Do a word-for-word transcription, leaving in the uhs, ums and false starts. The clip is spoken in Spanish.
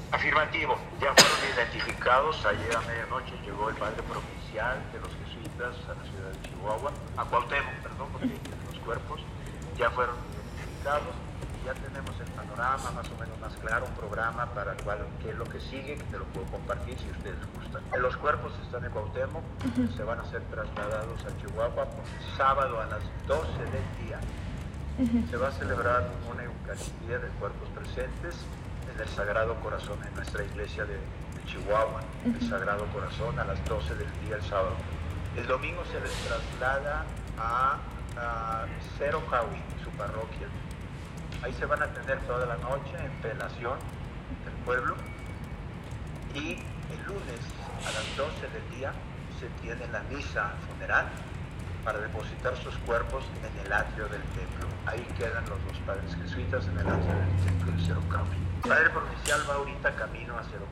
Afirmativo, ya fueron identificados. Ayer a medianoche llegó el padre provincial de los jesuitas a la ciudad de Chihuahua, a Cuauhtémoc, perdón, porque los cuerpos ya fueron identificados y ya tenemos el panorama más o menos más claro, un programa para el cual, qué es lo que sigue, que te lo puedo compartir si ustedes gustan. Los cuerpos están en Cuauhtémoc, uh-huh. Se van a ser trasladados a Chihuahua por sábado a las doce del día. Uh-huh. Se va a celebrar una Eucaristía de cuerpos presentes en el Sagrado Corazón, en nuestra iglesia de, de Chihuahua, uh-huh. El Sagrado Corazón a las doce del día el sábado. El domingo se les traslada a, a Cerro Jaui, su parroquia. Ahí se van a tener toda la noche en velación del pueblo y el lunes a las doce del día se tiene la misa funeral para depositar sus cuerpos en el atrio del templo. Ahí quedan los dos padres jesuitas en el atrio del templo de Cerro Jaui. El padre provincial va ahorita camino a Cerro